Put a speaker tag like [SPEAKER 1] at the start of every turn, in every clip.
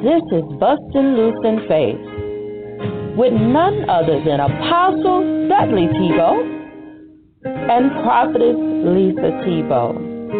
[SPEAKER 1] This is Bustin' Loose in Faith with none other than Apostle Dudley Tebow and Prophetess Lisa Tebow.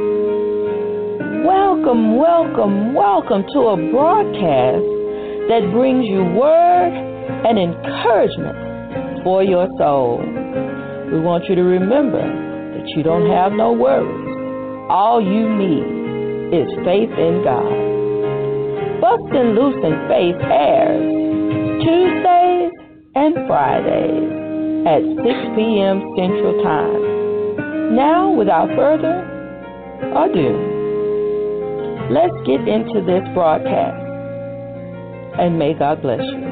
[SPEAKER 1] Welcome, welcome, welcome to a broadcast that brings you word and encouragement for your soul. We want you to remember that you don't have no worries. All you need is faith in God. Bustin' Loose in Faith airs Tuesdays and Fridays at 6 p.m. Central Time. Now, without further ado, let's get into this broadcast, and may God bless you.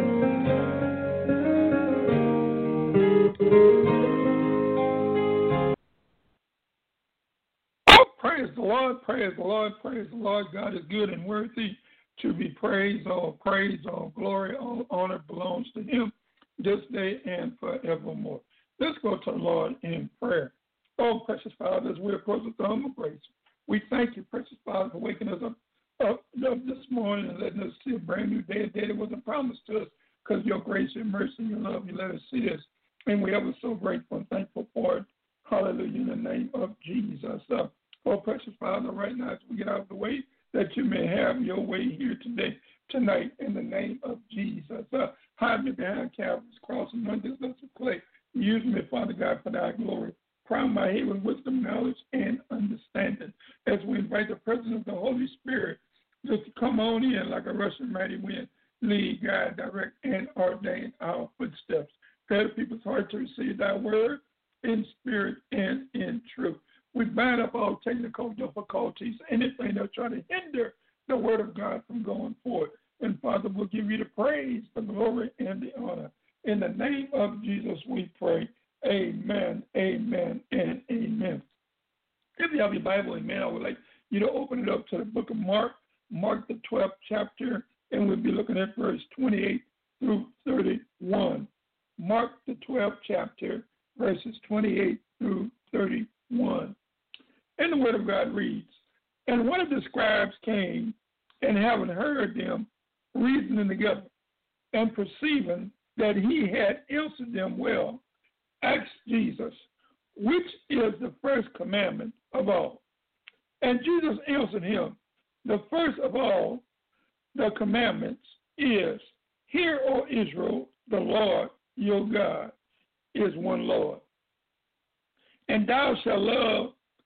[SPEAKER 2] Praise the Lord, praise the Lord, praise the Lord. God is good and worthy to be praised. All praise, all glory, all honor belongs to Him this day and forevermore. Let's go to the Lord in prayer. Oh, precious Father, as we approach the throne of grace, we thank you, precious Father, for waking us up this morning and letting us see a brand new day, a day that wasn't promised to us because your grace, your mercy, your love, you let us see this. And we are so grateful and thankful for it. Hallelujah, in the name of Jesus. Oh, precious Father, right now as we get out of the way, that you may have your way here today, tonight, in the name of Jesus. Hide me behind Calvary's cross and anoint this vessel of clay. Use me, Father God, for thy glory. Crown my head with wisdom, knowledge, and understanding. As we invite the presence of the Holy Spirit just to come on in like a rushing mighty wind, lead, guide, direct, and ordain our footsteps. Prepare the people's heart to receive thy word in spirit and in truth. We bind up all technical difficulties, anything that's trying to hinder the word of God from going forward. And Father, we'll give you the praise, the glory, and the honor. In the name of Jesus, we pray. Amen, amen, and amen. If you have your Bible, amen, I would like you to open it up to the book of Mark, Mark the 12th chapter, and we'll be looking at verse 28 through 31. Mark the 12th chapter, verses 28 through 31. And the word of God reads, and one of the scribes came, and having heard them reasoning together, and perceiving that he had answered them well, asked Jesus, which is the first commandment of all? And Jesus answered him, the first of all the commandments is, hear, O Israel, the Lord your God is one Lord. And thou shalt love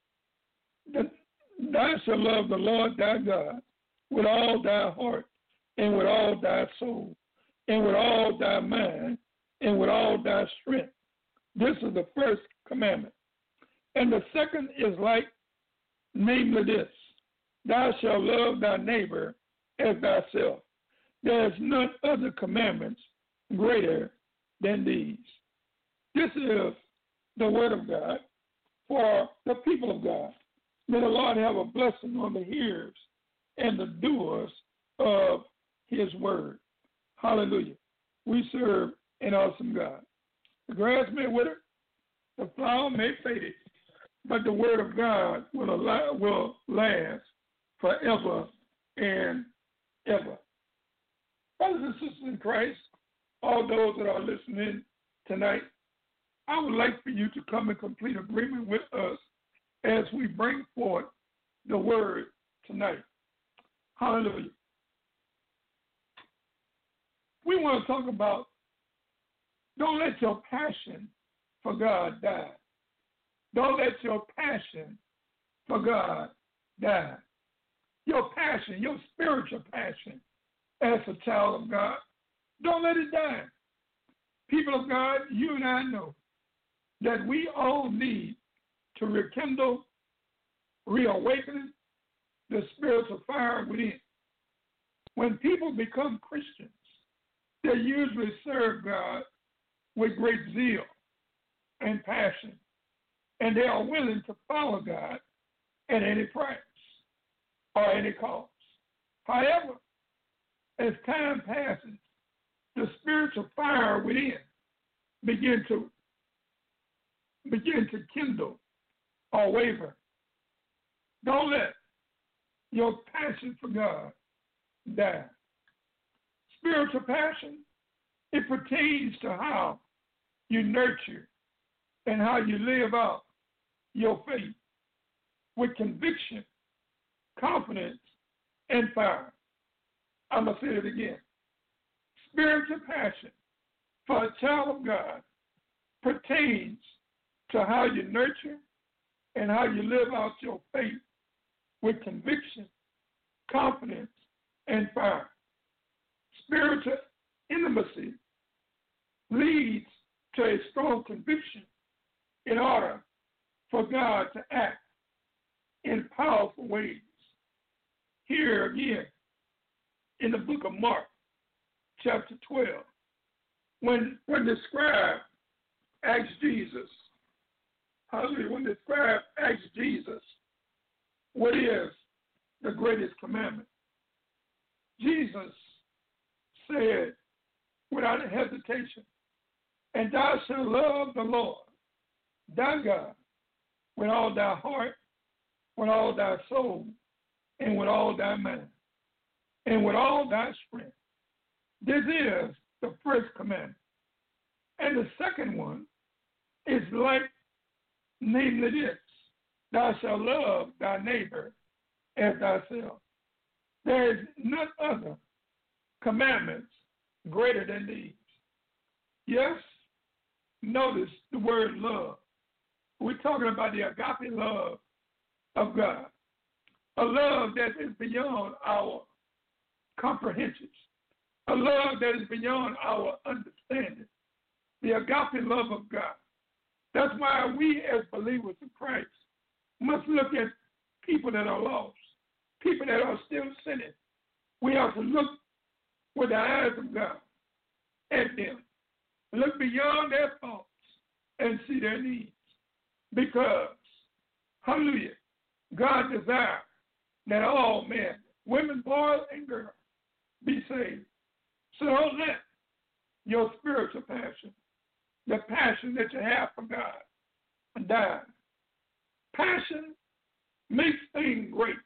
[SPEAKER 2] the Lord thy God with all thy heart, and with all thy soul, and with all thy mind, and with all thy strength. This is the first commandment. And the second is like, namely this, thou shalt love thy neighbor as thyself. There is none other commandments greater than these. This is the word of God for the people of God. May the Lord have a blessing on the hearers and the doers of his word. Hallelujah. We serve an awesome God. The grass may wither, the flower may fade, but the word of God will last forever and ever. Brothers and sisters in Christ, all those that are listening tonight, I would like for you to come in complete agreement with us as we bring forth the word tonight. Hallelujah. We want to talk about don't let your passion for God die. Don't let your passion for God die. Your passion, your spiritual passion as a child of God, don't let it die. People of God, you and I know that we all need to rekindle, reawaken the spiritual fire within. When people become Christians, they usually serve God with great zeal and passion, and they are willing to follow God at any price or any cost. However, as time passes, the spiritual fire within begin to kindle or waver. Don't let your passion for God die. Spiritual passion, it pertains to how you nurture and how you live out your faith with conviction, confidence, and fire. I'm going to say it again. Spiritual passion for a child of God pertains to how you nurture and how you live out your faith with conviction, confidence, and fire. Spiritual intimacy leads to a strong conviction in order for God to act in powerful ways. Here again, in the book of Mark, chapter 12, when the scribe asked Jesus, hallelujah, when the scribe asked Jesus, what is the greatest commandment? Jesus said without hesitation, and thou shalt love the Lord, thy God, with all thy heart, with all thy soul, and with all thy mind, and with all thy strength. This is the first commandment. And the second one is like, namely this, thou shalt love thy neighbor as thyself. There is none other commandments greater than these. Yes, notice the word love. We're talking about the agape love of God, a love that is beyond our comprehensions, a love that is beyond our understanding, the agape love of God. That's why we as believers in Christ must look at people that are lost, people that are still sinning. We have to look with the eyes of God at them, look beyond their faults and see their needs. Because, hallelujah, God desires that all men, women, boys, and girls be saved. So don't let your spiritual passion, the passion that you have for God, die. Passion makes things great.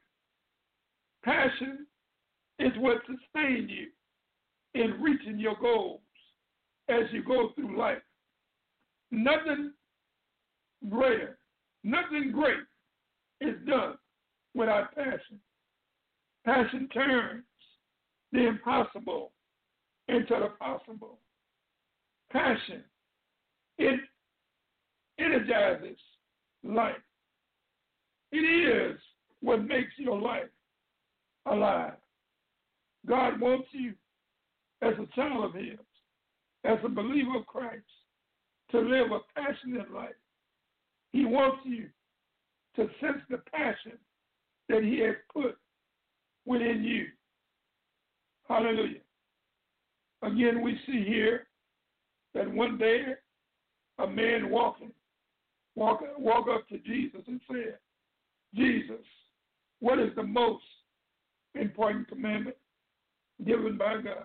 [SPEAKER 2] Passion is what sustains you in reaching your goals as you go through life. Nothing greater, nothing great is done without passion. Passion turns the impossible into the possible. Passion, it energizes life. It is what makes your life alive. God wants you, as a child of His, as a believer of Christ, to live a passionate life. He wants you to sense the passion that He has put within you. Hallelujah. Again, we see here that one day a man walk up to Jesus and said, Jesus, what is the most important commandment given by God?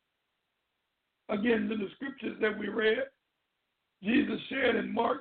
[SPEAKER 2] Again, in the scriptures that we read, Jesus shared in Mark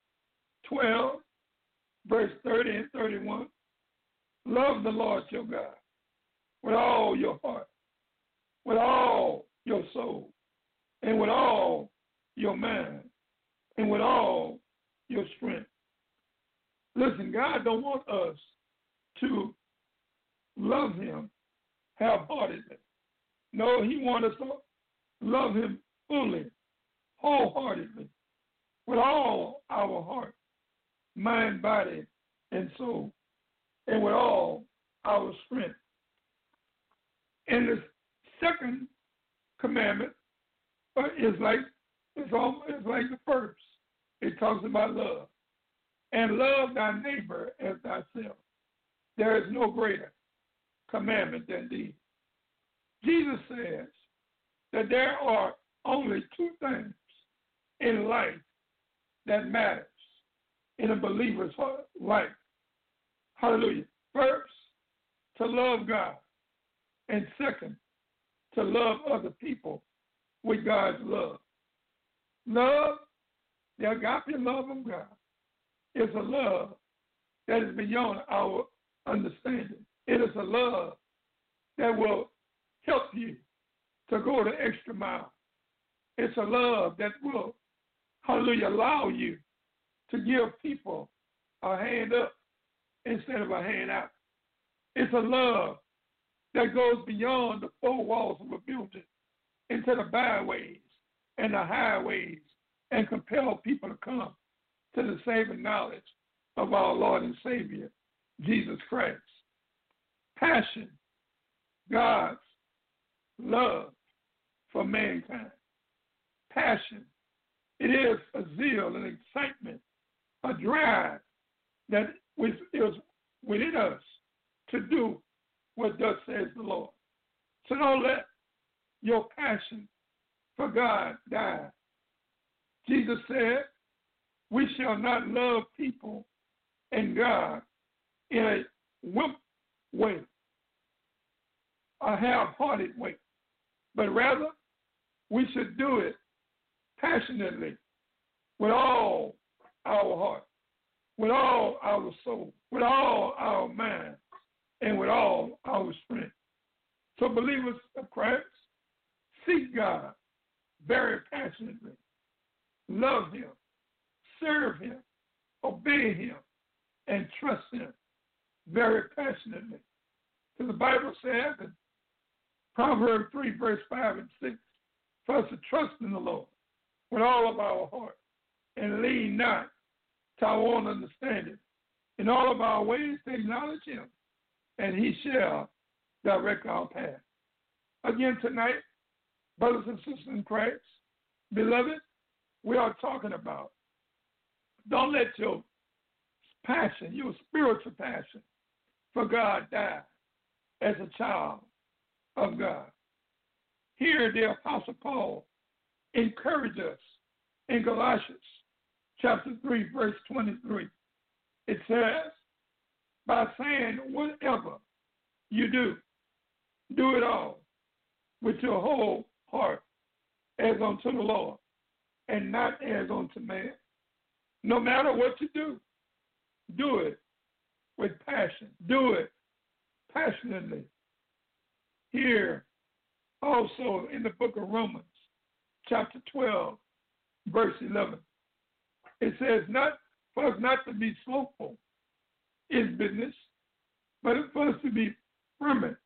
[SPEAKER 2] 12, verse 30 and 31, love the Lord your God with all your heart, with all your soul, and with all your mind, and with all your strength. Listen, God don't want us to love Him half-heartedly. No, He wants us to love Him fully, wholeheartedly, with all our heart, mind, body, and soul, and with all our strength. And the second commandment is like the first. It talks about love. And love thy neighbor as thyself. There is no greater commandment than these. Jesus says that there are only two things in life that matters in a believer's life. Hallelujah. First, to love God. And second, to love other people with God's love. Love, the agape love of God, is a love that is beyond our understanding. It is a love that will help you to go the extra mile. It's a love that will, hallelujah, allow you to give people a hand up instead of a hand out. It's a love that goes beyond the four walls of a building into the byways and the highways and compel people to come to the saving knowledge of our Lord and Savior, Jesus Christ. Passion, God's love for mankind. Passion, it is a zeal and excitement, a drive that is within us to do what thus says the Lord. So don't let your passion for God die. Jesus said, we shall not love people and God in a wimp way, a half-hearted way, but rather we should do it passionately with all our heart, with all our soul, with all our mind, and with all our strength. So believers of Christ, seek God very passionately. Love Him, serve Him, obey Him, and trust Him very passionately. So the Bible says in Proverbs 3, verse 5 and 6, for us to trust in the Lord with all of our heart and lean not to our own understanding. In all of our ways to acknowledge Him, and He shall direct our path. Again tonight, brothers and sisters in Christ, beloved, we are talking about don't let your passion, your spiritual passion for God die as a child of God. Here the Apostle Paul encouraged us in Galatians chapter 3, verse 23. It says, by saying whatever you do, do it all with your whole heart as unto the Lord and not as unto man. No matter what you do it with passion. Do it passionately. Here also in the book of Romans, chapter 12, verse 11, it says, not for us not to be slothful in business, but for us to be fervent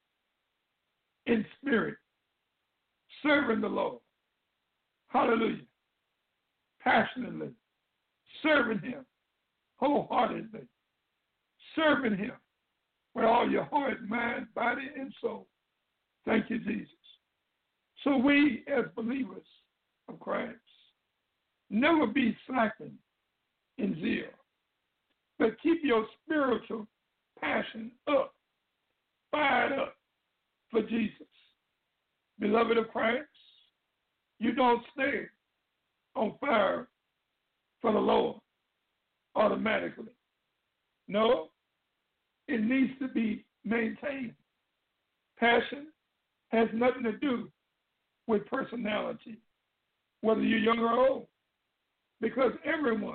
[SPEAKER 2] in spirit, serving the Lord. Hallelujah. Passionately, serving Him wholeheartedly, serving Him with all your heart, mind, body, and soul. Thank you, Jesus. So we, as believers of Christ, never be slacking in zeal, but keep your spiritual passion up, fired up for Jesus. Beloved of Christ, you don't stay on fire for the Lord automatically. No, it needs to be maintained. Passion has nothing to do with personality, whether you're young or old, because everyone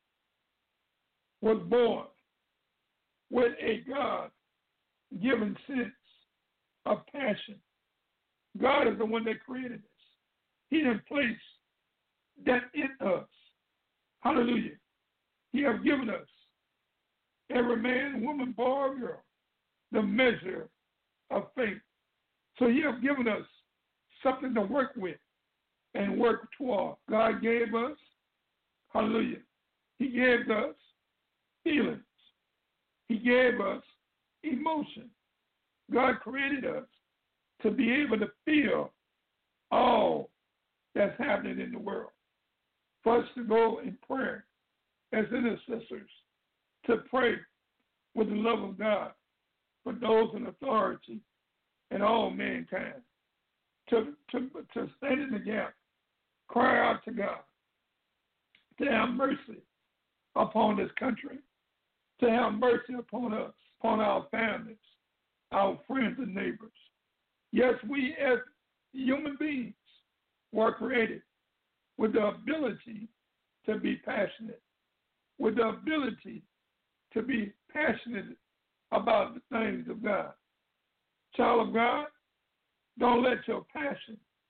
[SPEAKER 2] was born with a God-given sense of passion. God is the one that created us. He didn't place that in us. Hallelujah. He has given us, every man, woman, boy, or girl, the measure of faith. So He has given us something to work with and work toward. God gave us, hallelujah, He gave us feelings. He gave us emotion. God created us to be able to feel all that's happening in the world. For us to go in prayer as intercessors, to pray with the love of God for those in authority and all mankind, to stand in the gap, cry out to God, to have mercy upon this country, to have mercy upon us, upon our families, our friends and neighbors. Yes, we as human beings were created with the ability to be passionate, with the ability to be passionate about the things of God. Child of God, don't let your passion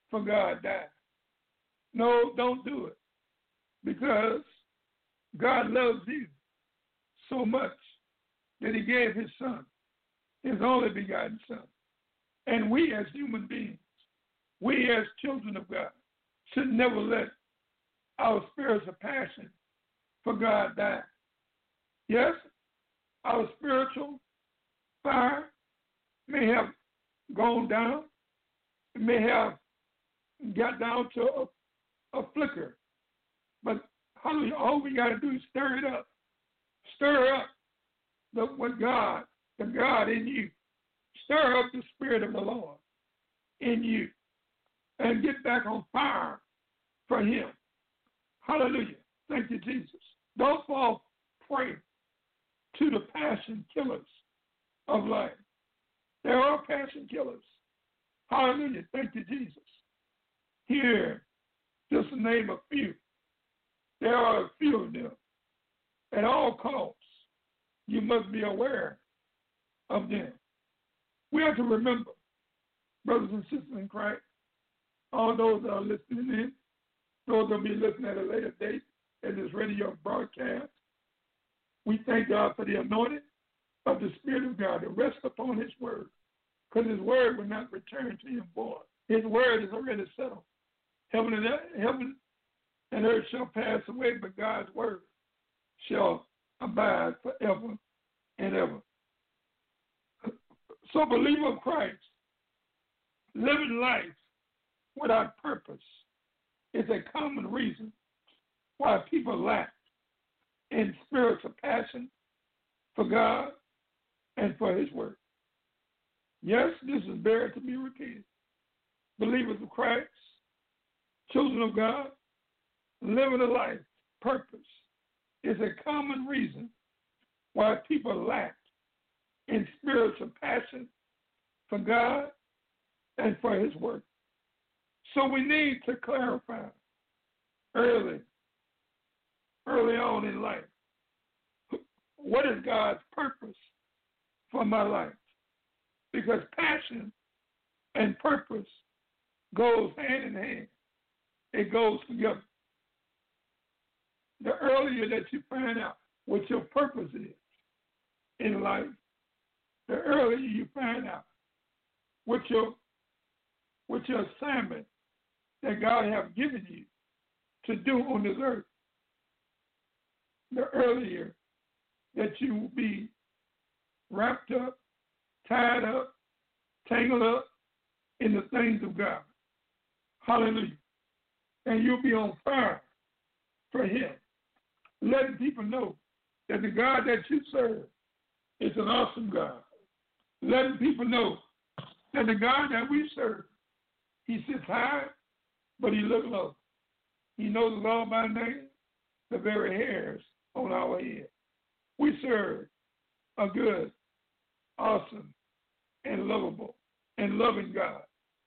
[SPEAKER 2] for God died. No, don't do it. Because God loves you so much that he gave his son, his only begotten son. And we as human beings, we as children of God, should never let our spiritual passion for God die. Yes, our spiritual fire may have gone down, it may have got down to a flicker, but hallelujah, all we got to do is stir it up. Stir up the God in you. Stir up the Spirit of the Lord in you and get back on fire for him. Hallelujah. Thank you, Jesus. Don't fall prey to the passion killers of life. There are passion killers. Hallelujah. Thank you, Jesus. Here, just to name a few. There are a few of them. At all costs, you must be aware of them. We have to remember, brothers and sisters in Christ, all those that are listening in, those that will be listening at a later date at this radio broadcast, we thank God for the anointing of the Spirit of God to rest upon his word, because his word will not return to him void. His word is already settled. Heaven and earth shall pass away, but God's word shall abide forever and ever. So, believer of Christ, living life without purpose is a common reason why people lack in spiritual passion for God and for his word. Yes, this is better to be repeated. Believers of Christ, children of God, living a life purpose is a common reason why people lack in spiritual passion for God and for his work. So we need to clarify early on in life, what is God's purpose for my life? Because passion and purpose goes hand in hand. It goes together. The earlier that you find out what your purpose is in life, the earlier you find out what your assignment that God has given you to do on this earth, the earlier that you will be wrapped up, tied up, tangled up in the things of God. Hallelujah. And you'll be on fire for him, letting people know that the God that you serve is an awesome God. Letting people know that the God that we serve, he sits high, but he looks low. He knows us all by name, the very hairs on our head. We serve a good, awesome, and lovable and loving God.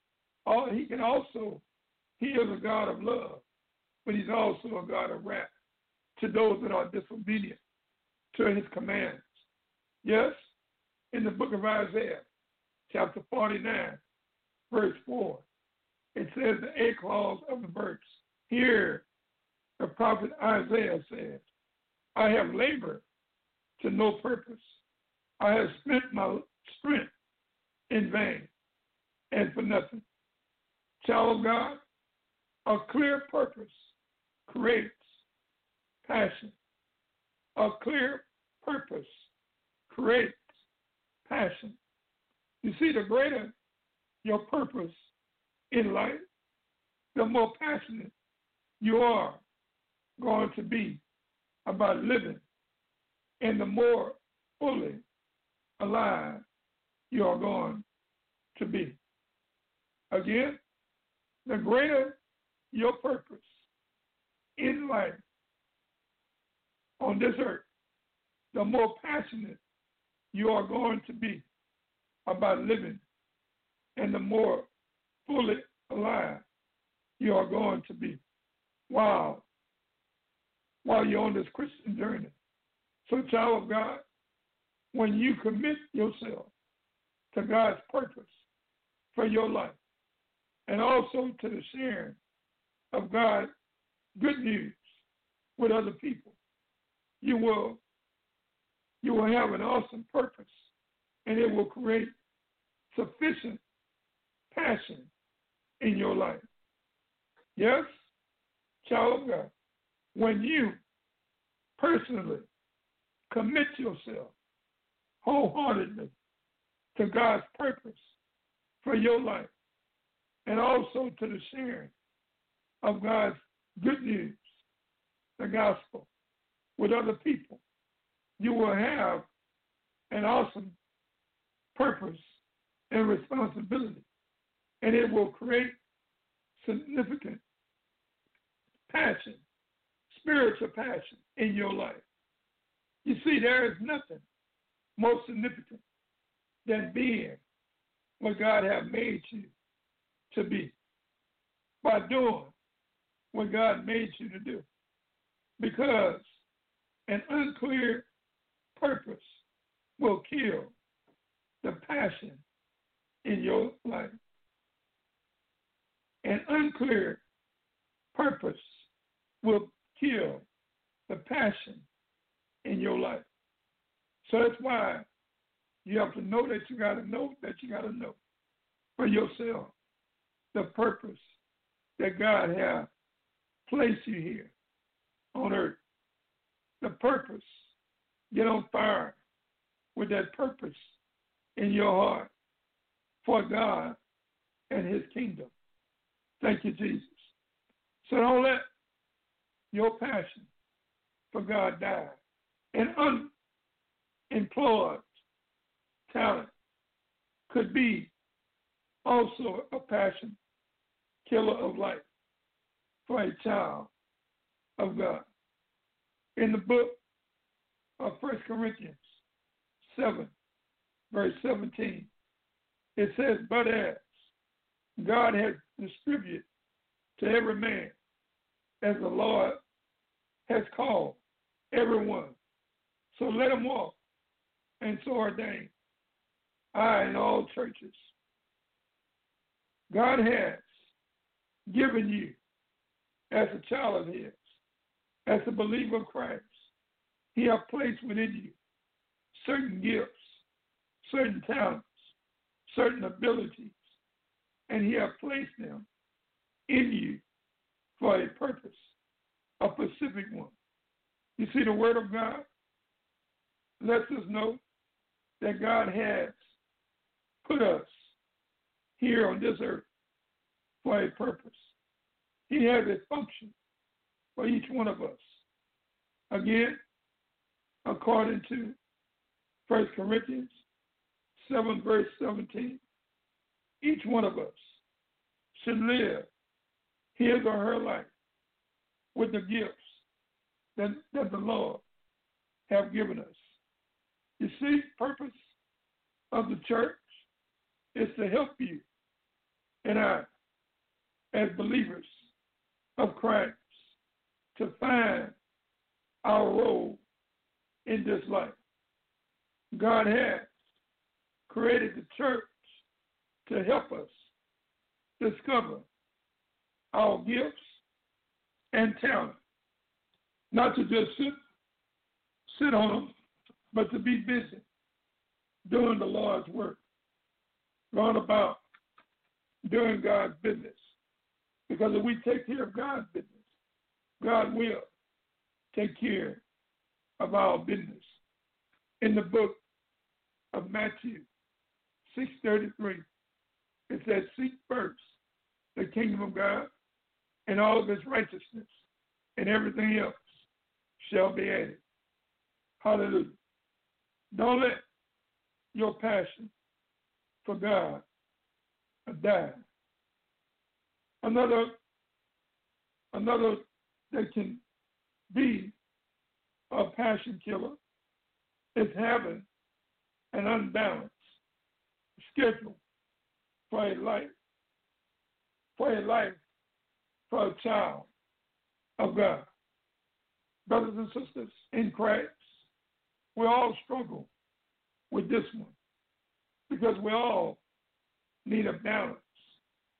[SPEAKER 2] He is a God of love, but he's also a God of wrath to those that are disobedient to his commands. Yes, in the book of Isaiah, chapter 49, verse 4, it says the A clause of the verse. Here, the prophet Isaiah says, I have labored to no purpose. I have spent my strength in vain and for nothing. Child of God, a clear purpose creates passion. A clear purpose creates passion. You see, the greater your purpose in life, the more passionate you are going to be about living, and the more fully alive you are going to be. Again, the greater your purpose in life on this earth, the more passionate you are going to be about living, and the more fully alive you are going to be while you're on this Christian journey. So, child of God, when you commit yourself to God's purpose for your life, and also to the sharing of God's good news with other people. You will have an awesome purpose, and it will create sufficient passion in your life. Yes, child of God, when you personally commit yourself wholeheartedly to God's purpose for your life, and also to the sharing of God's good news, the gospel, with other people, you will have an awesome purpose and responsibility, and it will create significant passion, spiritual passion in your life. You see, there is nothing more significant than being what God has made you to be, by doing what God made you to do, because an unclear purpose will kill the passion in your life. An unclear purpose will kill the passion in your life. So that's why you have to know that you got to know for yourself the purpose that God has placed you here on earth. The purpose. Get on fire with that purpose in your heart for God and His kingdom. Thank you, Jesus. So don't let your passion for God die. An unemployed talent could be also a passion killer of life for a child of God. In the book of 1 Corinthians 7, verse 17, it says, but as God has distributed to every man as the Lord has called everyone, so let him walk, and so ordain I in all churches. God has given you, as a child of His, as a believer of Christ, He has placed within you certain gifts, certain talents, certain abilities, and He has placed them in you for a purpose, a specific one. You see, the Word of God lets us know that God has put us here on this earth for a purpose. He has a function for each one of us. Again, according to 1 Corinthians 7, verse 17, each one of us should live his or her life with the gifts that the Lord have given us. You see, purpose of the church is to help you and I, as believers of Christ, to find our role in this life. God has created the church to help us discover our gifts and talent, not to just sit on them, but to be busy doing the Lord's work, going about doing God's business. Because if we take care of God's business, God will take care of our business. In the book of Matthew 6:33, it says, seek first the kingdom of God and all of His righteousness, and everything else shall be added. Hallelujah. Don't let your passion for God die. Another that can be a passion killer is having an unbalanced schedule for a life for a child of God. Brothers and sisters in Christ, we all struggle with this one because we all need a balance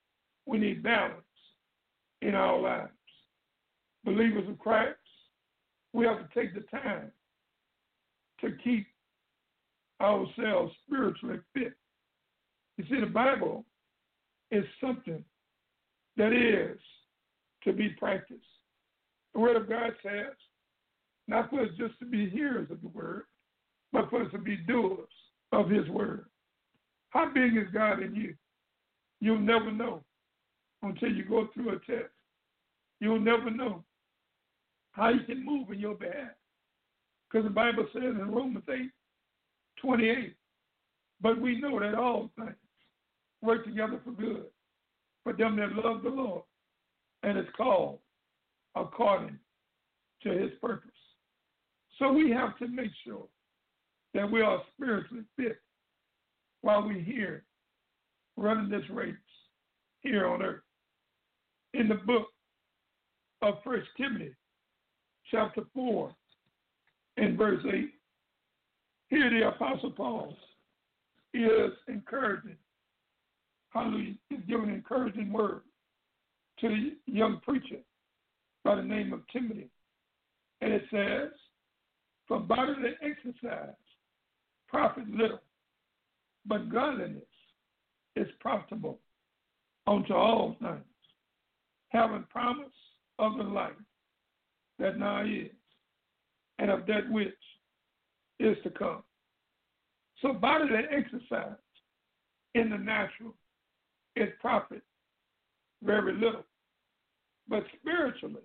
[SPEAKER 2] We need balance in our lives. Believers of Christ, we have to take the time to keep ourselves spiritually fit. You see, the Bible is something that is to be practiced. The Word of God says, not for us just to be hearers of the Word, but for us to be doers of His Word. How big is God in you? You'll never know until you go through a test. You'll never know how He can move in your behalf. Because the Bible says in Romans 8:28, but we know that all things work together for good for them that love the Lord and is called according to His purpose. So we have to make sure that we are spiritually fit while we're here running this race here on earth. In the book of 1 Timothy, chapter 4, and verse 8, here the Apostle Paul is encouraging, hallelujah, he's giving an encouraging word to the young preacher by the name of Timothy. And it says, for bodily exercise profit little, but godliness is profitable unto all things, having promise of the life that now is, and of that which is to come. So bodily exercise in the natural is profit very little, but spiritually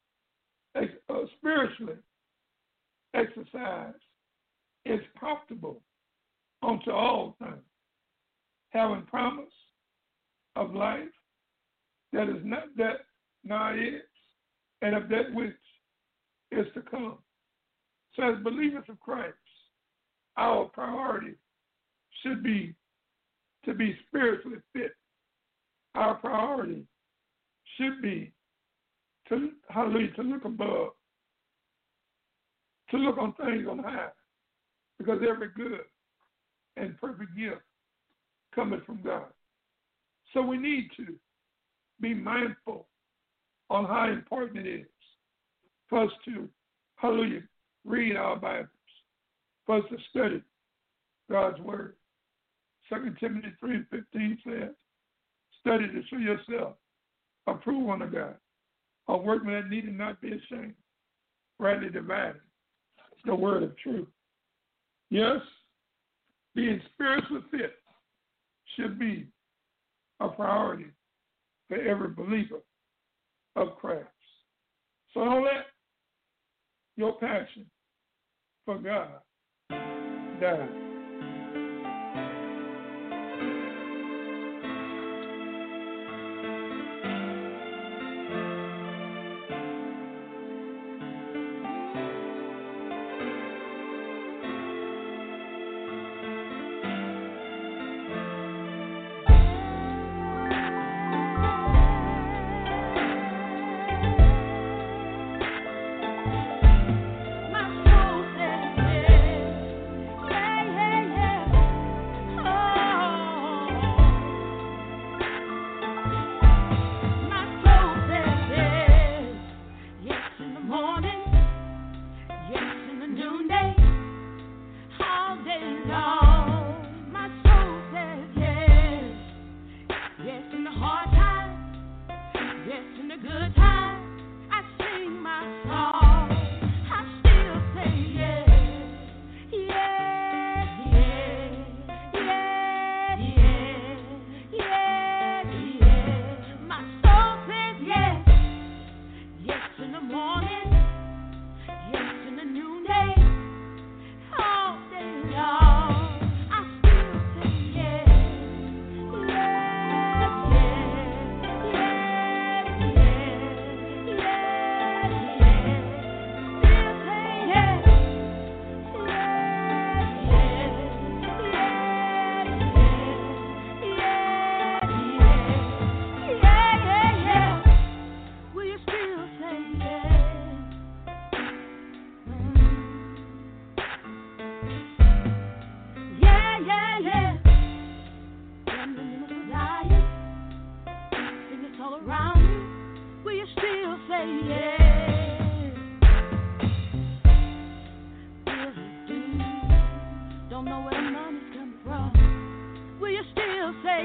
[SPEAKER 2] exercise is profitable unto all things, having promise of life that is not that now is, and of that which is to come. So as believers of Christ, our priority should be to be spiritually fit. Our priority should be to, hallelujah, to look above, to look on things on high, because every good and perfect gift cometh from God. So we need to be mindful on how important it is for us to, hallelujah, read our Bibles, for us to study God's Word. 2 Timothy 3:15 says, study to show yourself approved unto God, a workman that needed not be ashamed, rightly dividing the word of truth. Yes, being spiritually fit should be a priority for every believer of Christ. So don't let your passion for God die.
[SPEAKER 3] My soul says yes, yeah, yeah.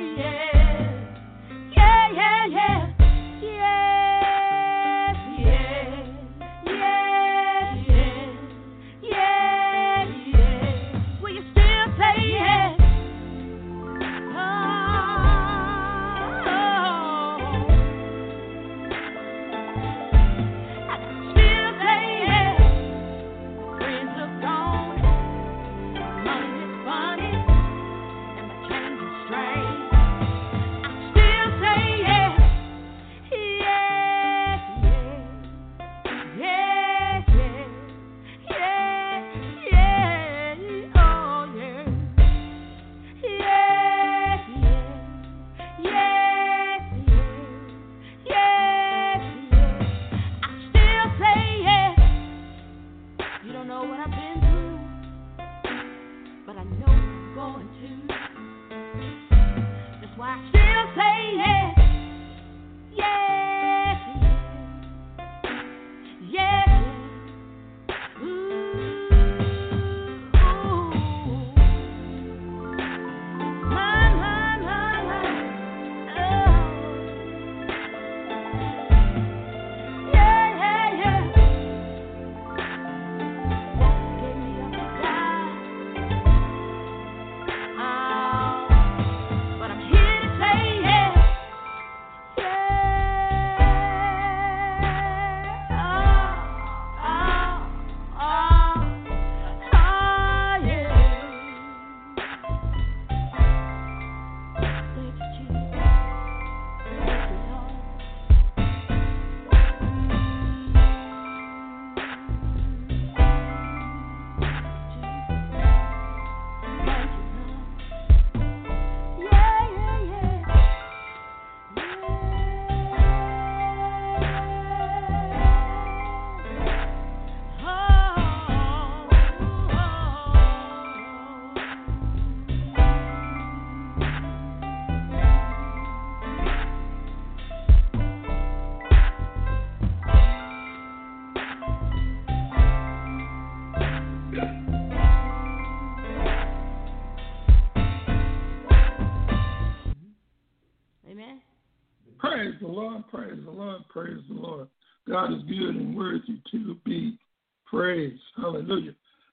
[SPEAKER 2] Praise the Lord, praise the Lord, praise the Lord. God is good and worthy to be praised. Hallelujah.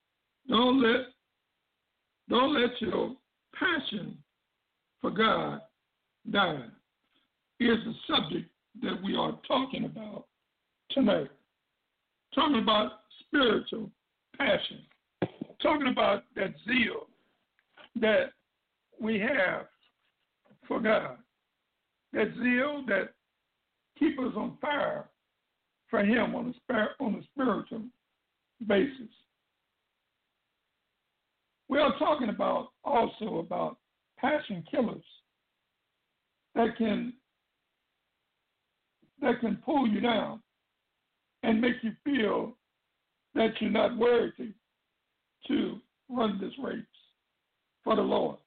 [SPEAKER 2] Don't let your passion for God die. Here's the subject that we are talking about tonight. Talking about spiritual passion. Talking about that zeal that we have for God. That zeal that keeps us on fire for Him on a spiritual basis. We are talking about also about passion killers that can pull you down and make you feel that you're not worthy to run this race for the Lord.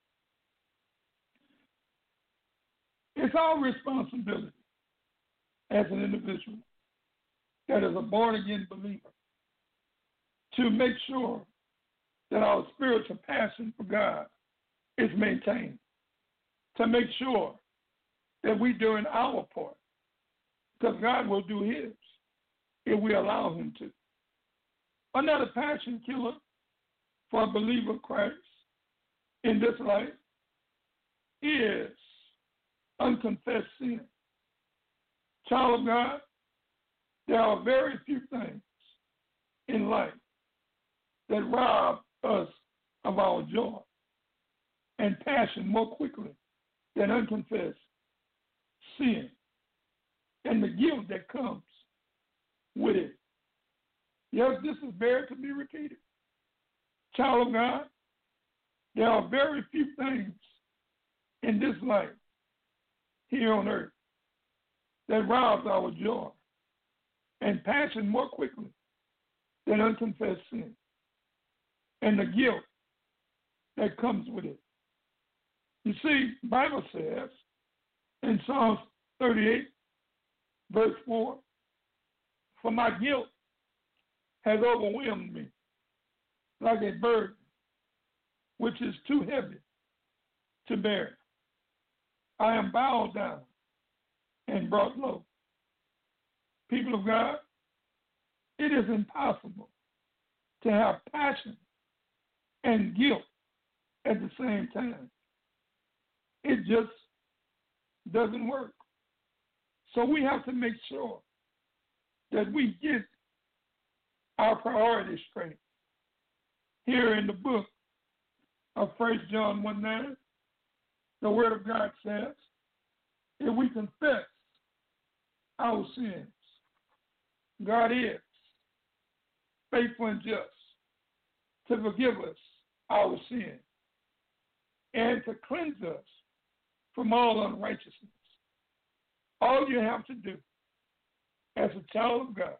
[SPEAKER 2] It's our responsibility as an individual that is a born-again believer to make sure that our spiritual passion for God is maintained, to make sure that we're doing our part, because God will do His if we allow Him to. Another passion killer for a believer of Christ in this life is unconfessed sin. Child of God, there are very few things in life that rob us of our joy and passion more quickly than unconfessed sin and the guilt that comes with it. Yes, this is very to be repeated. Child of God, there are very few things in this life here on earth that robs our joy and passion more quickly than unconfessed sin and the guilt that comes with it. You see, the Bible says in Psalms 38, verse 4, "For my guilt has overwhelmed me like a burden which is too heavy to bear. I am bowed down and brought low. People of God, it is impossible to have passion and guilt at the same time. It just doesn't work. So we have to make sure that we get our priorities straight. Here in the book of 1 John 1:9, the Word of God says, if we confess our sins, God is faithful and just to forgive us our sins and to cleanse us from all unrighteousness. All you have to do as a child of God,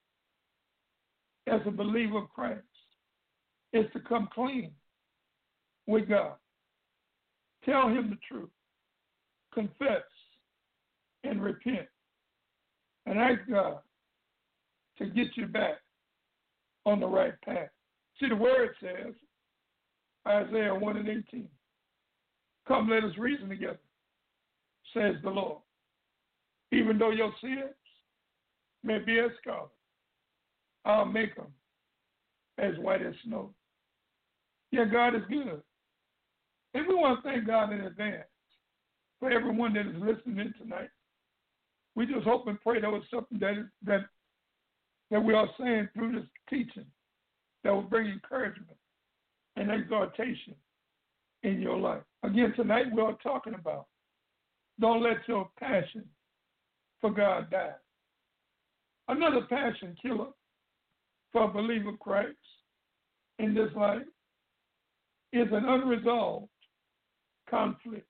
[SPEAKER 2] as a believer of Christ, is to come clean with God. Tell him the truth. Confess and repent. And ask God to get you back on the right path. See, the word says, Isaiah 1:18, come, let us reason together, says the Lord. Even though your sins may be as scarlet, I'll make them as white as snow. Yeah, God is good. And we want to thank God in advance for everyone that is listening tonight. We just hope and pray that was something that we are saying through this teaching that will bring encouragement and exhortation in your life. Again, tonight we are talking about don't let your passion for God die. Another passion killer for a believer of Christ in this life is an unresolved conflict.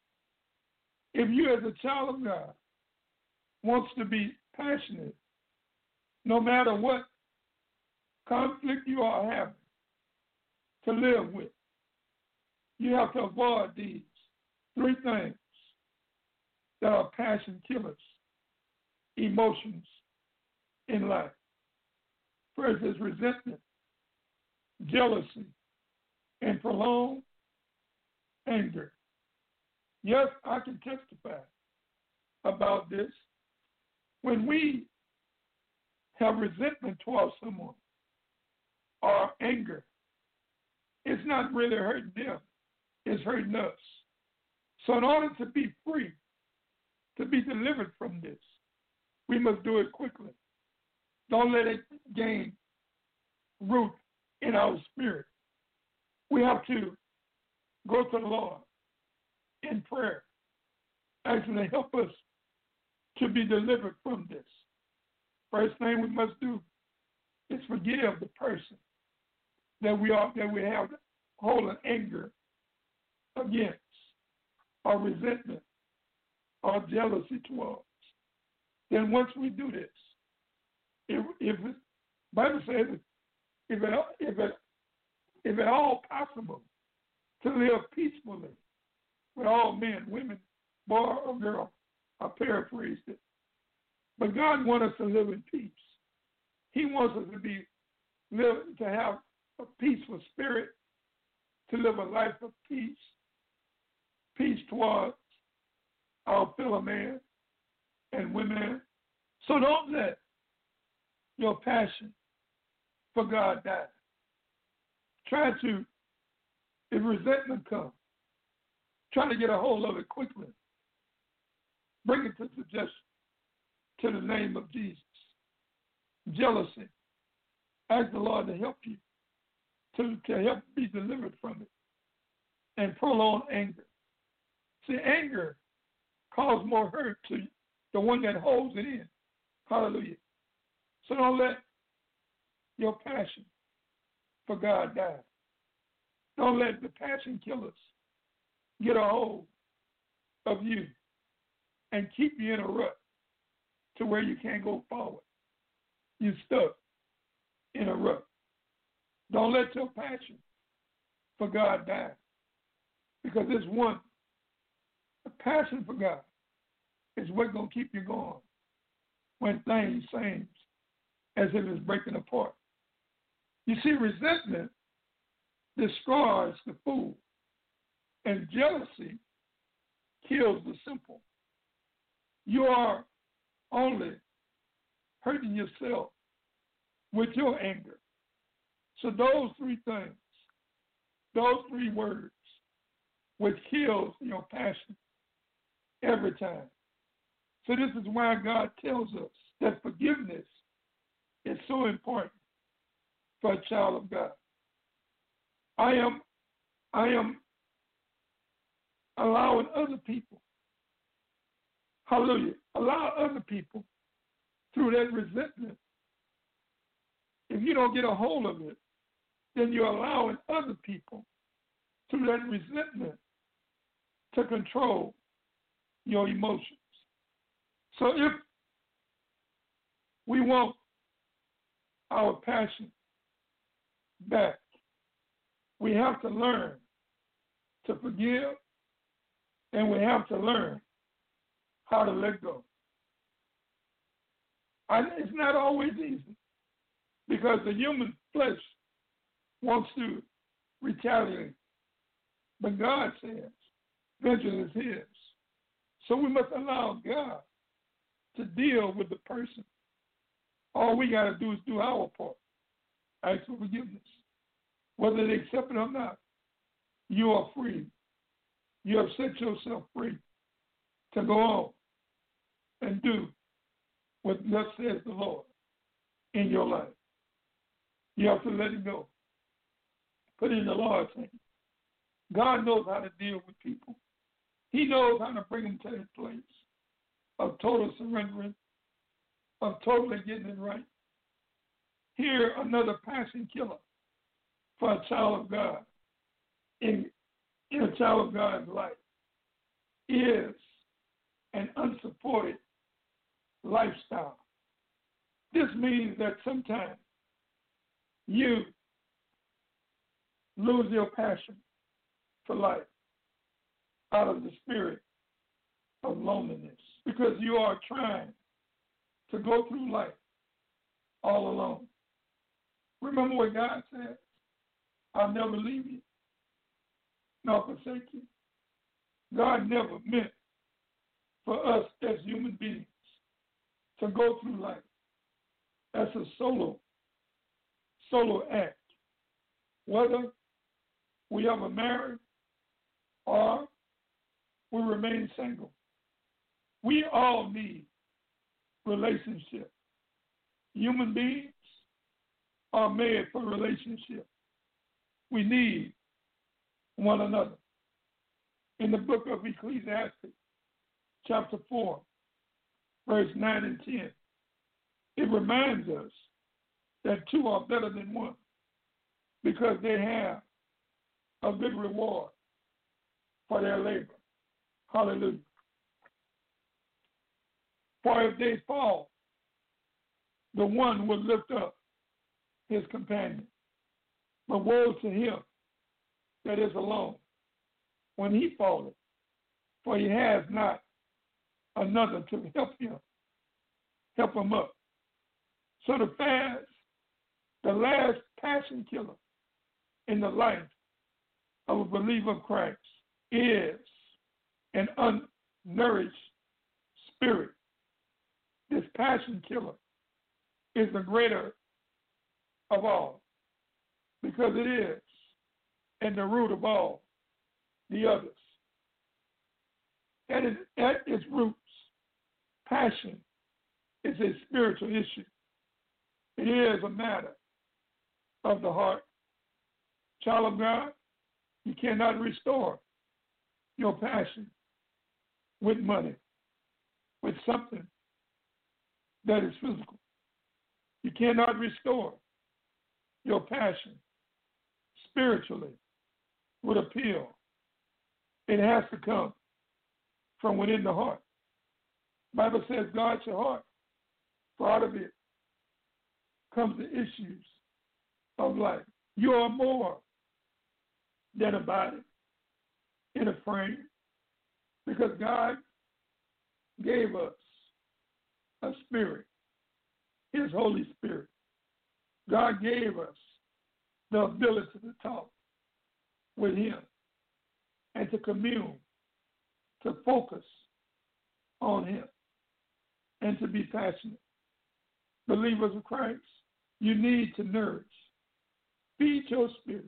[SPEAKER 2] If you as a child of God wants to be passionate, no matter what conflict you are having to live with, you have to avoid these three things that are passion killers, emotions in life. First is resentment, jealousy, and prolonged anger. Yes, I can testify about this. When we have resentment towards someone or anger, it's not really hurting them, it's hurting us. So in order to be free, to be delivered from this, we must do it quickly. Don't let it gain root in our spirit. We have to go to the Lord in prayer, asking to help us to be delivered from this. First thing we must do is forgive the person that we have holding anger against, or resentment, or jealousy towards. Then once we do this, if Bible says if at all possible, to live peacefully with all men, women, boy or girl, I paraphrased it. But God wants us to live in peace. He wants us to have a peaceful spirit, to live a life of peace towards our fellow man and women. So don't let your passion for God die. Try to, if resentment comes, try to get a hold of it quickly. Bring it to suggestion to the name of Jesus. Jealousy, ask the Lord to help you, to help be delivered from it. And prolonged anger. See, anger causes more hurt to the one that holds it in. Hallelujah. So don't let your passion for God die. Don't let the passion killers get a hold of you and keep you in a rut to where you can't go forward. You're stuck in a rut. Don't let your passion for God die. Because this one, the passion for God, is what's going to keep you going when things seem as if it's breaking apart. You see, resentment destroys the food, and jealousy kills the simple. You are only hurting yourself with your anger. So those three things, those three words, which kills your passion every time. So this is why God tells us that forgiveness is so important for a child of God. I am allowing other people, hallelujah, allow other people through that resentment. If you don't get a hold of it, then you're allowing other people through that resentment to control your emotions. So if we want our passion back, we have to learn to forgive, and we have to learn how to let go. It's not always easy because the human flesh wants to retaliate. But God says, vengeance is His. So we must allow God to deal with the person. All we got to do is do our part. Ask for forgiveness. Whether they accept it or not, you are free. You have set yourself free to go on and do what thus says the Lord in your life. You have to let it go. Put it in the Lord's hand. God knows how to deal with people. He knows how to bring them to a place of total surrendering, of totally getting it right. Here, another passion killer for a child of God in a child of God's life is an unsupported lifestyle. This means that sometimes you lose your passion for life out of the spirit of loneliness because you are trying to go through life all alone. Remember what God said, I'll never leave you, nor forsake you. God never meant for us as human beings to go through life as a solo act. Whether we ever marry or we remain single, we all need relationship. Human beings are made for relationship. We need one another. In the book of Ecclesiastes, chapter 4, verse 9 and 10, it reminds us that two are better than one because they have a good reward for their labor. Hallelujah. For if they fall, the one will lift up his companion. But woe to him that is alone when he falleth, for he has not another to help him up. So the last passion killer in the life of a believer of Christ is an unnourished spirit. This passion killer is the greater of all because it is at the root of all the others. At its roots, passion is a spiritual issue. It is a matter of the heart. Child of God, you cannot restore your passion with money, with something that is physical. You cannot restore your passion spiritually with a pill. It has to come from within the heart. The Bible says, guard your heart, for out of it comes the issues of life. You are more than a body in a frame because God gave us a spirit, His Holy Spirit. God gave us the ability to talk with Him and to commune to focus on Him and to be passionate. Believers of Christ, you need to nourish, feed your spirit,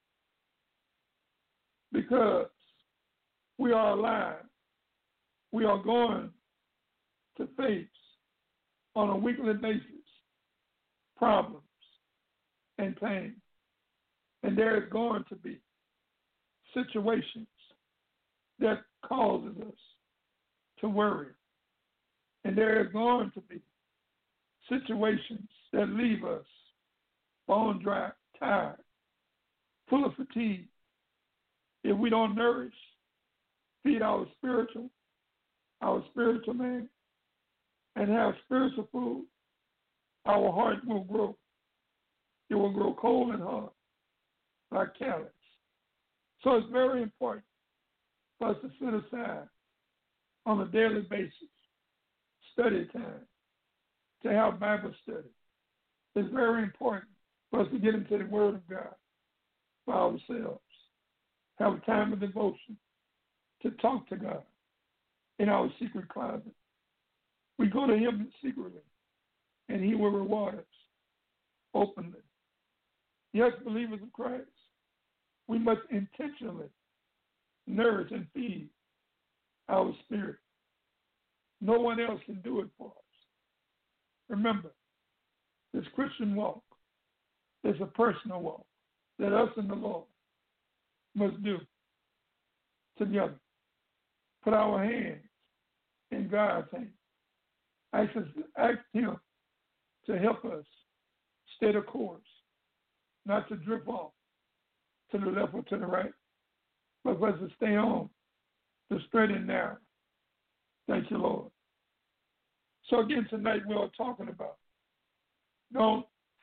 [SPEAKER 2] because we are alive. We are going to face on a weekly basis problems and pain. And there is going to be situations that causes us to worry. And there is going to be situations that leave us bone dry, tired, full of fatigue. If we don't nourish, feed our spiritual man, and have spiritual food, our heart will grow. It will grow cold and hard, like callous. So it's very important for us to set aside on a daily basis study time, to have Bible study. It's very important for us to get into the Word of God for ourselves. Have a time of devotion to talk to God in our secret closet. We go to Him secretly, and He will reward us openly. Yes, believers of Christ, we must intentionally nourish and feed our spirit. No one else can do it for us. Remember, this Christian walk is a personal walk that us and the Lord must do together. Put our hands in God's hands. Ask Him to help us stay the course, not to drift off to the left or to the right, but for us to stay on the straight and narrow. Thank you, Lord. So again, tonight we are talking about don't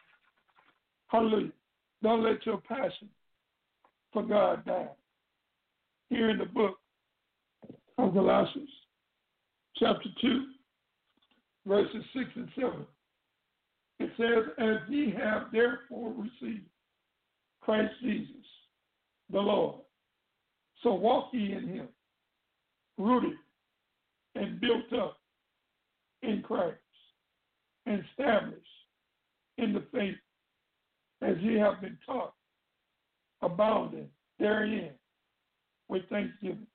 [SPEAKER 2] let your passion for God die. Here in the book of Galatians, chapter 2, verses 6 and 7, it says, as ye have therefore received Christ Jesus, the Lord, so walk ye in Him, rooted and built up in Christ, and established in the faith as ye have been taught, abounding therein with thanksgiving.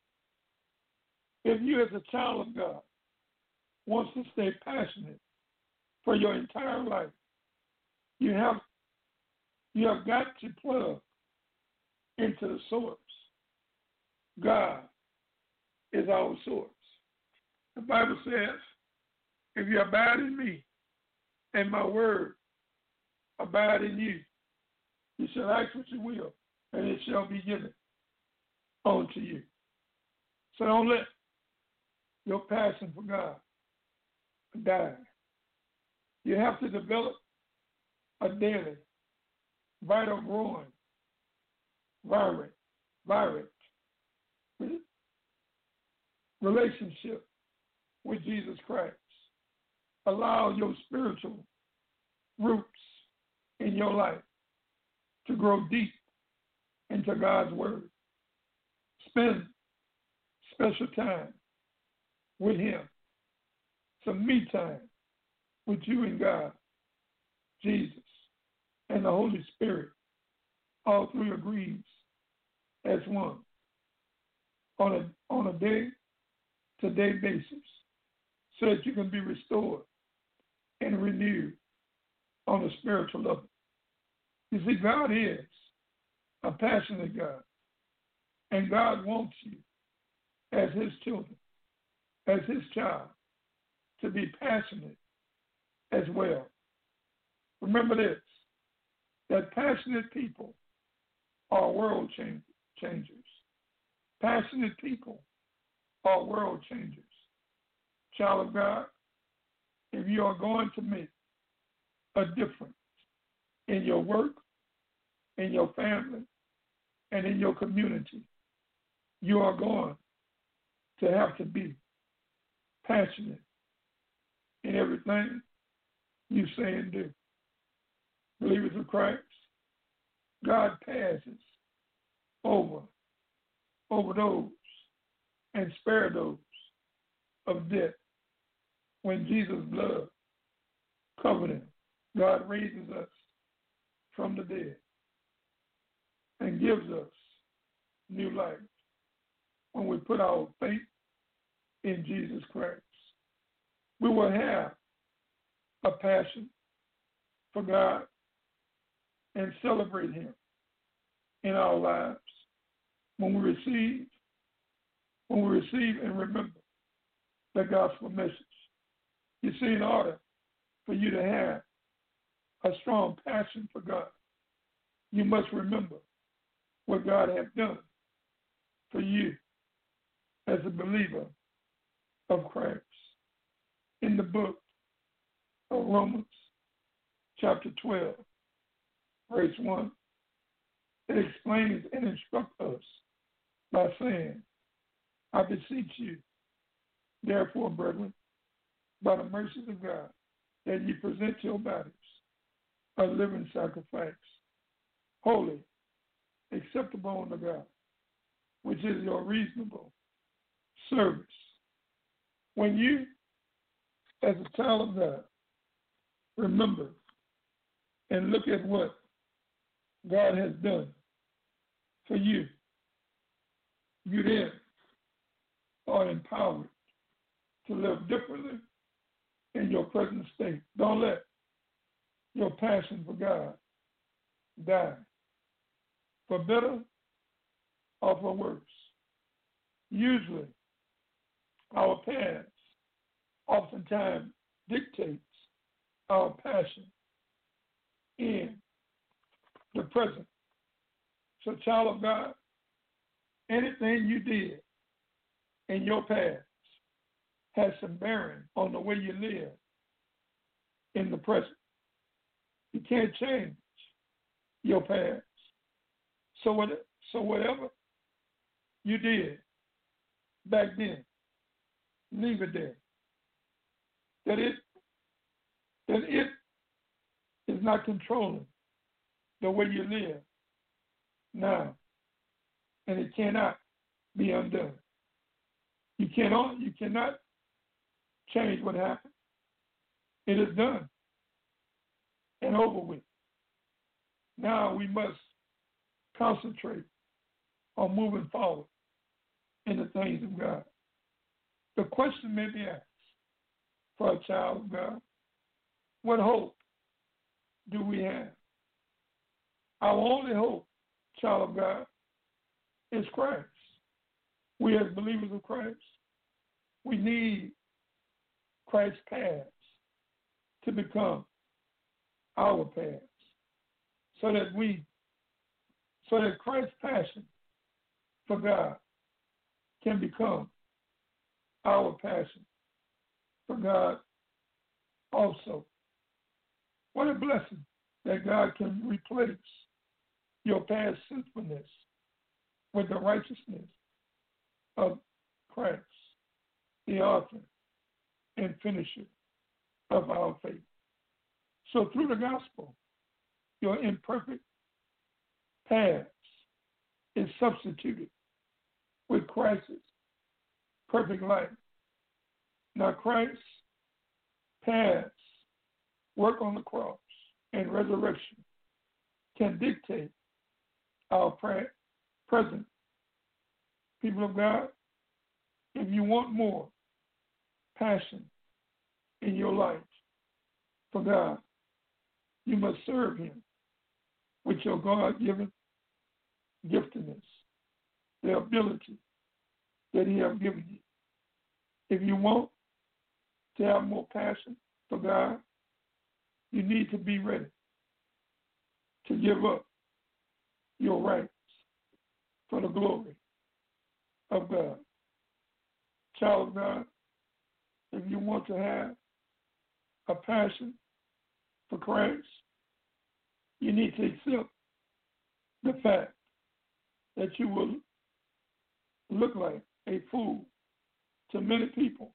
[SPEAKER 2] If you as a child of God wants to stay passionate for your entire life, you have got to plug into the source. God is our source. The Bible says, if you abide in me and my word abide in you, you shall ask what you will, and it shall be given unto you. So don't let your passion for God die. You have to develop a daily, vital, growing, vibrant relationship with Jesus Christ. Allow your spiritual roots in your life to grow deep into God's Word. Spend special time with Him. Some me time with you and God, Jesus, and the Holy Spirit. All three agrees as one on a day-to-day basis so that you can be restored and renewed on a spiritual level. You see, God is a passionate God, and God wants you as His children, as His child, to be passionate as well. Remember this, that passionate people are world changers. Passionate people are world changers. Child of God, if you are going to make a difference in your work, in your family, and in your community, you are going to have to be passionate in everything you say and do. Believers of Christ, God passes over those and spare those of death when Jesus' blood covered him. God raises us from the dead and gives us new life when we put our faith in Jesus Christ. We will have a passion for God and celebrate Him in our lives when we receive and remember the gospel message. You see, in order for you to have a strong passion for God, you must remember what God has done for you as a believer of Christ. In the book of Romans, chapter 12, verse 1, it explains and instructs us by saying, I beseech you, therefore, brethren, by the mercies of God, that ye present your bodies a living sacrifice, holy, acceptable unto God, which is your reasonable service. When you, as a child of God, remember and look at what God has done for you, you then are empowered to live differently in your present state. Don't let your passion for God die, for better or for worse. Usually, our past oftentimes dictates our passion in the present. So, child of God, anything you did in your past has some bearing on the way you live in the present. You can't change your past. So whatever you did back then, leave it there. That it is not controlling the way you live now, and it cannot be undone. You cannot change what happened. It is done and over with. Now we must concentrate on moving forward in the things of God. The question may be asked for a child of God, what hope do we have? Our only hope, child of God, is Christ. We as believers of Christ, we need Christ's past to become our past, so that Christ's passion for God can become our passion for God also. What a blessing that God can replace your past sinfulness with the righteousness of Christ, the author and finisher of our faith. So through the gospel, your imperfect past is substituted with Christ's perfect life. Now Christ's past work on the cross and resurrection can dictate our present. People of God, if you want more passion in your life for God, you must serve Him with your God-given giftedness, the ability that He has given you. If you want to have more passion for God, you need to be ready to give up your rights for the glory of God. Child of God, if you want to have a passion for Christ, you need to accept the fact that you will look like a fool to many people,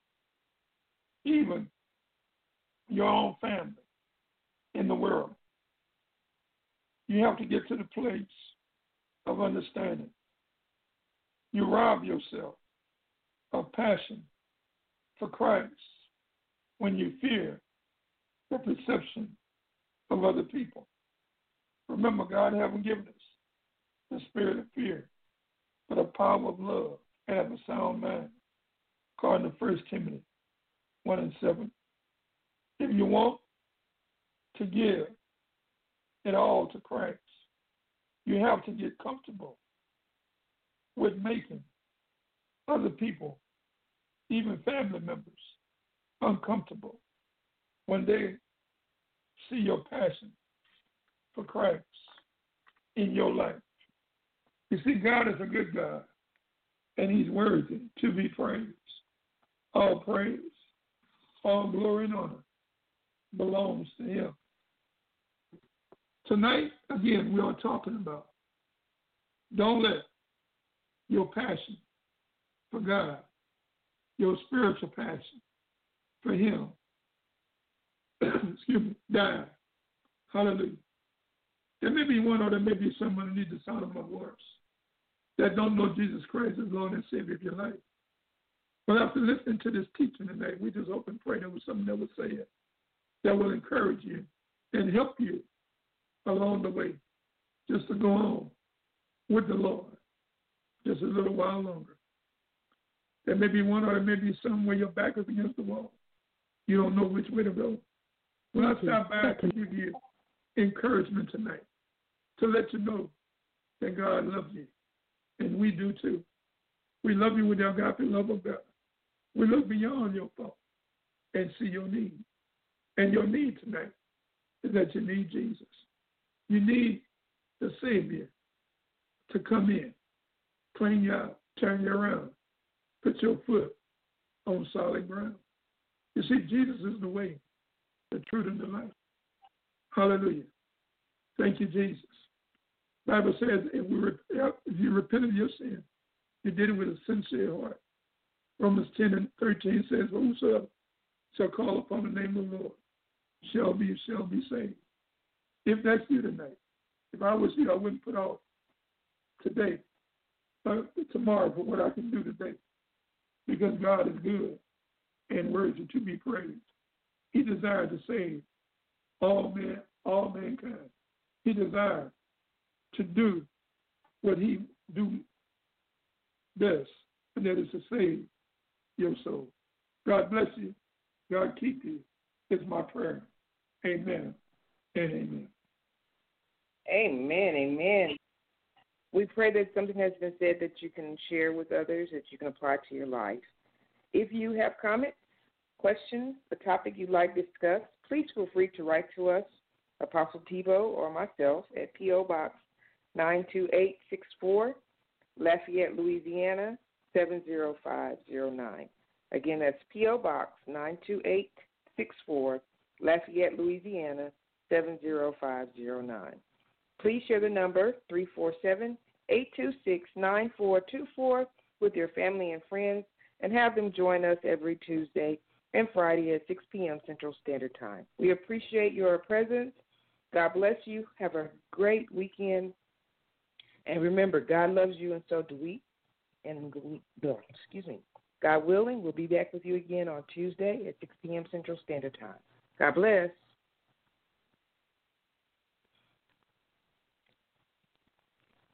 [SPEAKER 2] even your own family in the world. You have to get to the place of understanding. You rob yourself a passion for Christ when you fear the perception of other people. Remember, God hasn't given us the spirit of fear, but a power of love and of a sound mind, according to 1 Timothy 1:7. If you want to give it all to Christ, you have to get comfortable with making other people, even family members, uncomfortable when they see your passion for Christ in your life. You see, God is a good God, and he's worthy to be praised. All praise, all glory and honor belongs to him. Tonight, again, we are talking about don't let your passion for God, your spiritual passion for him, die. Hallelujah. There may be one or there may be someone who needs the sound of my voice that don't know Jesus Christ as Lord and Savior of your life. But after listening to this teaching tonight, we just hope and pray there was something that was said that will encourage you and help you along the way just to go on with the Lord just a little while longer. There may be one or there may be some where your back is against the wall. You don't know which way to go. Well, I stop by to give you encouragement tonight to let you know that God loves you, and we do too. We love you with the agape love of God. We look beyond your fault and see your need. And your need tonight is that you need Jesus. You need the Savior to come in, clean you out, turn you around, put your foot on solid ground. You see, Jesus is the way, the truth, and the life. Hallelujah. Thank you, Jesus. The Bible says if you repent of your sin, you did it with a sincere heart. Romans 10:13 says, whosoever shall call upon the name of the Lord shall be saved. If that's you tonight, if I was you, I wouldn't put off today, tomorrow for what I can do today, because God is good and worthy to be praised. He desired to save all mankind. He desired to do what he do best, and that is to save your soul. God bless you. God keep you. It's my prayer. Amen and amen.
[SPEAKER 3] Amen, amen. We pray that something has been said that you can share with others, that you can apply to your life. If you have comments, questions, a topic you'd like discussed, please feel free to write to us, Apostle Tebow or myself, at P.O. Box 92864, Lafayette, Louisiana, 70509. Again, that's P.O. Box 92864, Lafayette, Louisiana, 70509. Please share the number 347-826-9424 with your family and friends, and have them join us every Tuesday and Friday at 6 p.m. Central Standard Time. We appreciate your presence. God bless you. Have a great weekend. And remember, God loves you, and so do we. And God willing, we'll be back with you again on Tuesday at 6 p.m. Central Standard Time. God bless.